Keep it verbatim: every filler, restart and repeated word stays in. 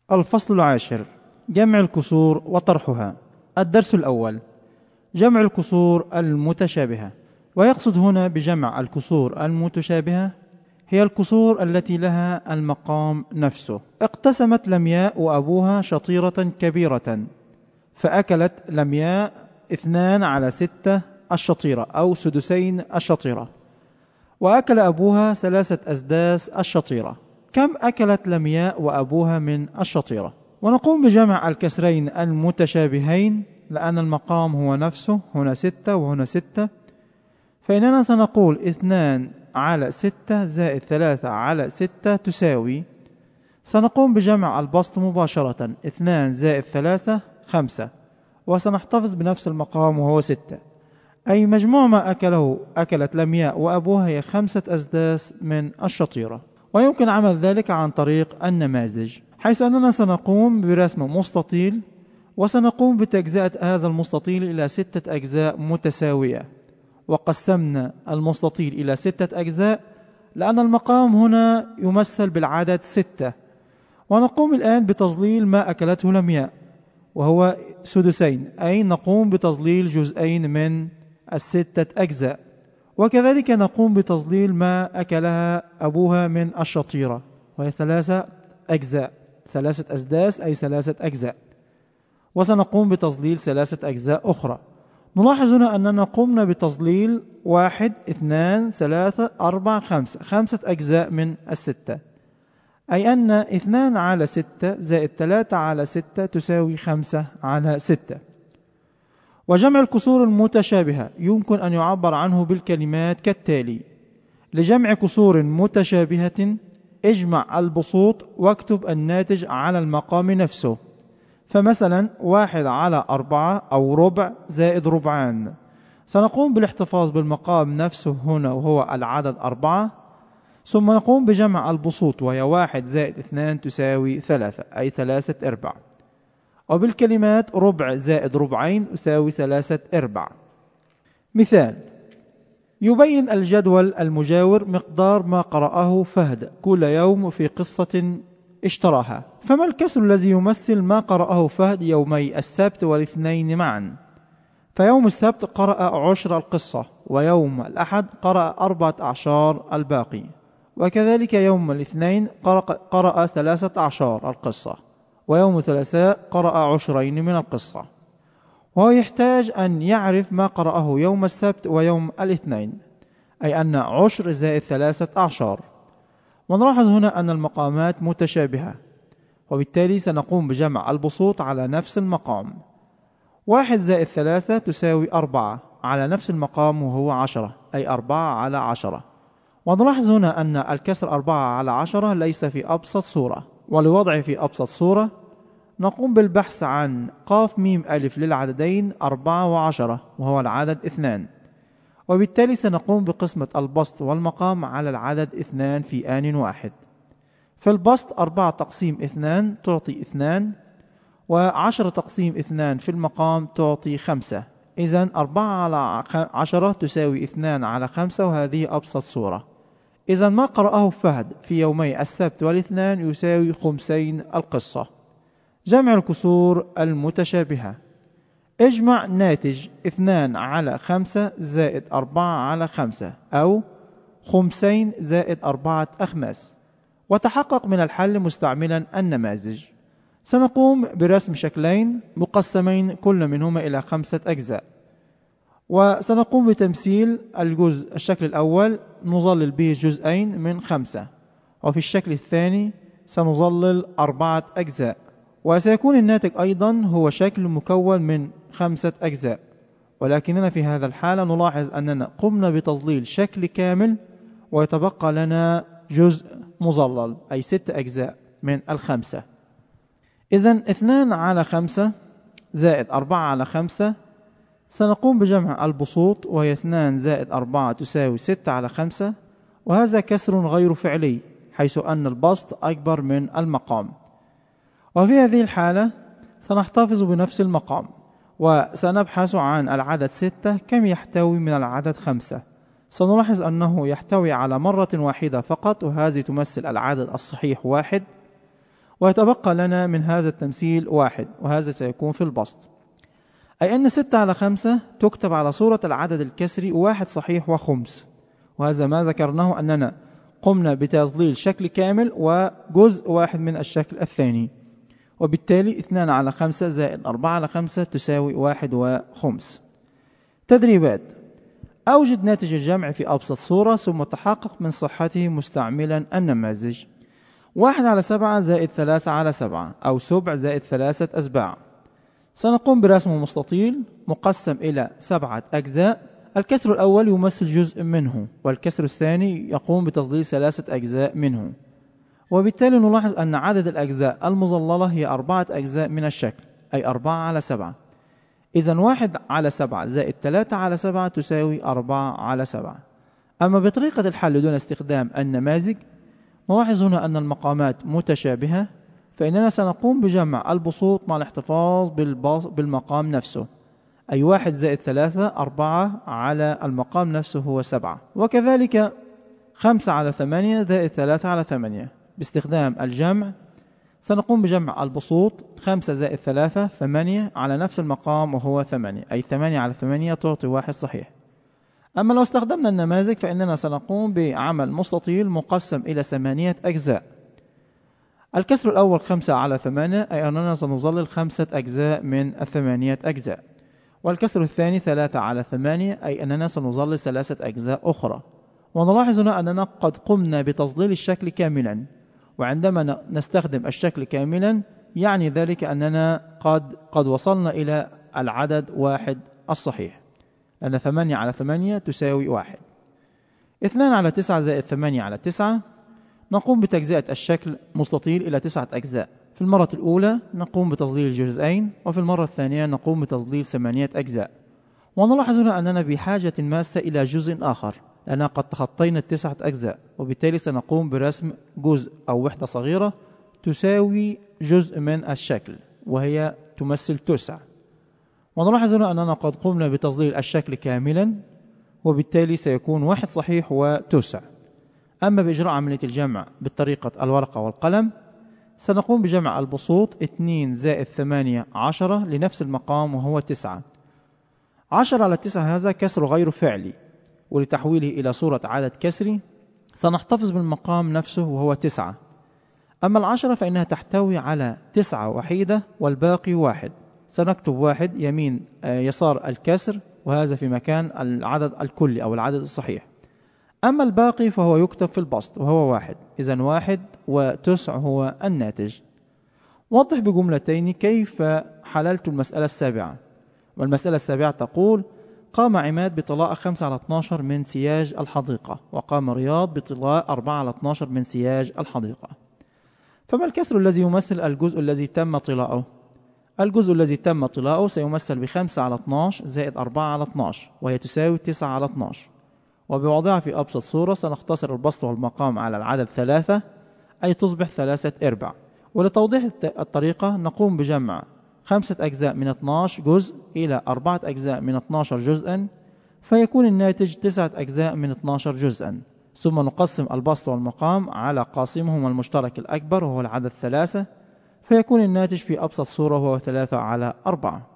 الفصل العاشر: جمع الكسور وطرحها. الدرس الأول: جمع الكسور المتشابهة. ويقصد هنا بجمع الكسور المتشابهة هي الكسور التي لها المقام نفسه. اقتسمت لمياء وأبوها شطيرة كبيرة، فأكلت لمياء اثنان على ستة الشطيرة أو سدسين الشطيرة، وأكل أبوها ثلاثة أسداس الشطيرة. كم أكلت لمياء وأبوها من الشطيرة؟ ونقوم بجمع الكسرين المتشابهين لأن المقام هو نفسه، هنا ستة وهنا ستة، فإننا سنقول اثنان على ستة زائد ثلاثة على ستة تساوي، سنقوم بجمع البسط مباشرة، اثنان زائد ثلاثة خمسة، وسنحتفظ بنفس المقام وهو ستة، أي مجموع ما أكله أكلت لمياء وأبوها هي خمسة أسداس من الشطيرة. ويمكن عمل ذلك عن طريق النماذج، حيث أننا سنقوم برسم مستطيل وسنقوم بتجزئة هذا المستطيل إلى ستة أجزاء متساوية. وقسمنا المستطيل إلى ستة أجزاء لأن المقام هنا يمثل بالعدد ستة. ونقوم الآن بتظليل ما أكلته لمياء وهو سدسين، أي نقوم بتظليل جزئين من الستة أجزاء. وكذلك نقوم بتظليل ما أكلها أبوها من الشطيرة وهي ثلاثة أجزاء، ثلاثة أسداس أي ثلاثة أجزاء، وسنقوم بتظليل ثلاثة أجزاء أخرى. نلاحظ هنا أننا قمنا بتظليل واحد اثنان ثلاثة أربعة خمسة، خمسة أجزاء من الستة، أي أن اثنان على ستة زائد ثلاثة على ستة تساوي خمسة على ستة. وجمع الكسور المتشابهة يمكن أن يعبر عنه بالكلمات كالتالي: لجمع كسور متشابهة اجمع البسوط واكتب الناتج على المقام نفسه. فمثلا واحد على أربعة أو ربع زائد ربعان، سنقوم بالاحتفاظ بالمقام نفسه هنا وهو العدد أربعة، ثم نقوم بجمع البسوط وهي واحد زائد اثنان تساوي ثلاثة أي ثلاثة أرباع. وبالكلمات ربع زائد ربعين يساوي ثلاثة أرباع. مثال: يبين الجدول المجاور مقدار ما قرأه فهد كل يوم في قصة اشتراها. فما الكسر الذي يمثل ما قرأه فهد يومي السبت والاثنين معا؟ فيوم السبت قرأ عشر القصة، ويوم الأحد قرأ أربعة أعشار الباقي، وكذلك يوم الاثنين قرأ ثلاثة أعشار القصة، ويوم الثلاثاء قرأ عشرين من القصة. وهو يحتاج أن يعرف ما قرأه يوم السبت ويوم الاثنين، أي أن عشر زائد ثلاثة أعشار. ونلاحظ هنا أن المقامات متشابهة، وبالتالي سنقوم بجمع البسوط على نفس المقام. واحد زائد ثلاثة تساوي أربعة على نفس المقام وهو عشرة، أي أربعة على عشرة. ونلاحظ هنا أن الكسر أربعة على عشرة ليس في أبسط صورة، ولوضعه في أبسط صورة نقوم بالبحث عن قاف ميم ألف للعددين أربعة وعشرة وهو العدد اثنان، وبالتالي سنقوم بقسمة البسط والمقام على العدد اثنان في آن واحد. في البسط أربعة تقسيم اثنان تعطي اثنان، وعشرة تقسيم اثنان في المقام تعطي خمسة. إذن أربعة على عشرة تساوي اثنان على خمسة، وهذه أبسط صورة. إذن ما قرأه فهد في يومي السبت والاثنان يساوي خمسين القصة. جمع الكسور المتشابهة: اجمع ناتج اثنان على خمسة زائد أربعة على خمسة أو خمسين زائد أربعة أخماس، وتحقق من الحل مستعملا النماذج. سنقوم برسم شكلين مقسمين كل منهما إلى خمسة أجزاء، وسنقوم بتمثيل الجزء الشكل الأول نظلل به جزئين من خمسة، وفي الشكل الثاني سنظلل أربعة أجزاء، وسيكون الناتج أيضا هو شكل مكون من خمسة أجزاء. ولكننا في هذا الحالة نلاحظ أننا قمنا بتظليل شكل كامل ويتبقى لنا جزء مظلل أي ست أجزاء من الخمسة. إذن اثنان على خمسة زائد أربعة على خمسة، سنقوم بجمع البسوط وهي اثنان زائد أربعة تساوي ستة على خمسة، وهذا كسر غير فعلي حيث أن البسط أكبر من المقام. وفي هذه الحالة سنحتفظ بنفس المقام وسنبحث عن العدد ستة كم يحتوي من العدد خمسة. سنلاحظ أنه يحتوي على مرة واحدة فقط، وهذه تمثل العدد الصحيح واحد، ويتبقى لنا من هذا التمثيل واحد، وهذا سيكون في البسط، أي أن ستة على خمسة تكتب على صورة العدد الكسري واحد صحيح وخمس، وهذا ما ذكرناه أننا قمنا بتظليل شكل كامل وجزء واحد من الشكل الثاني، وبالتالي اثنان على خمسة زائد أربعة على خمسة تساوي واحد وخمس. تدريبات: أوجد ناتج الجمع في أبسط صورة ثم تحقق من صحته مستعملا النماذج. واحد على سبعة زائد ثلاثة على سبعة، أو سبع زائد ثلاثة أسباع. سنقوم برسم مستطيل مقسم إلى سبعة أجزاء، الكسر الأول يمثل جزء منه، والكسر الثاني يقوم بتظليل ثلاثة أجزاء منه، وبالتالي نلاحظ أن عدد الأجزاء المظللة هي أربعة أجزاء من الشكل، أي أربعة على سبعة. إذن واحد على سبعة زائد ثلاثة على سبعة تساوي أربعة على سبعة. أما بطريقة الحل دون استخدام النماذج، نلاحظ هنا أن المقامات متشابهة، فإننا سنقوم بجمع البسوط مع الاحتفاظ بالمقام نفسه، أي واحد زائد ثلاثة أربعة على المقام نفسه هو سبعة، وكذلك خمسة على ثمانية زائد ثلاثة على ثمانية. باستخدام الجمع سنقوم بجمع البسوط، خمسة زائد ثلاثة ثمانية على نفس المقام وهو ثمانية، أي ثمانية على ثمانية تعطي واحد صحيح. أما لو استخدمنا النماذج فإننا سنقوم بعمل مستطيل مقسم إلى ثمانية أجزاء. الكسر الأول خمسة على ثمانية، أي أننا سنظلل خمسة أجزاء من الثمانية أجزاء، والكسر الثاني ثلاثة على ثمانية، أي أننا سنظلل ثلاثة أجزاء أخرى. ونلاحظ هنا أننا قد قمنا بتظليل الشكل كاملا، وعندما نستخدم الشكل كاملا يعني ذلك أننا قد قد وصلنا إلى العدد واحد الصحيح، لأن ثمانية على ثمانية تساوي واحد. اثنان على تسعة زائد ثمانية على تسعة، نقوم بتجزئة الشكل مستطيل إلى تسعة أجزاء. في المرة الأولى نقوم بتظليل الجزئين، وفي المرة الثانية نقوم بتظليل ثمانية أجزاء. ونلاحظ هنا أننا بحاجة ماسة إلى جزء آخر، لأننا قد تخطينا التسعة أجزاء، وبالتالي سنقوم برسم جزء أو وحدة صغيرة تساوي جزء من الشكل، وهي تمثل تسع. ونلاحظ هنا أننا قد قمنا بتظليل الشكل كاملا، وبالتالي سيكون واحد صحيح وتسع. أما بإجراء عملية الجمع بالطريقة الورقة والقلم، سنقوم بجمع البسوط اثنين زائد ثمانية عشرة لنفس المقام وهو تسعة. عشرة على تسعة هذا كسر غير فعلي، ولتحويله إلى صورة عدد كسري سنحتفظ بالمقام نفسه وهو تسعة. أما العشرة فإنها تحتوي على تسعة وحيدة والباقي واحد، سنكتب واحد يمين يسار الكسر، وهذا في مكان العدد الكلي أو العدد الصحيح. أما الباقي فهو يكتب في البسط وهو واحد، إذن واحد وتسع هو الناتج. وضح بجملتين كيف حللت المسألة السابعة. والمسألة السابعة تقول: قام عماد بطلاء خمسة على اثناشر من سياج الحديقة، وقام رياض بطلاء أربعة على اثناشر من سياج الحديقة. فما الكسر الذي يمثل الجزء الذي تم طلاؤه؟ الجزء الذي تم طلاؤه سيمثل بخمسة على اثناشر زائد أربعة على اثناشر، وهي تساوي تسعة على اثناشر. وبوضعها في أبسط صورة سنختصر البسط والمقام على العدد ثلاثة، أي تصبح ثلاثة إرباع. ولتوضيح الطريقة نقوم بجمع خمسة أجزاء من اثناشر جزء إلى أربعة أجزاء من اثناشر جزءا، فيكون الناتج تسعة أجزاء من اثناشر جزءا. ثم نقسم البسط والمقام على قاسمهما المشترك الأكبر وهو العدد ثلاثة، فيكون الناتج في أبسط صورة وهو ثلاثة على أربعة.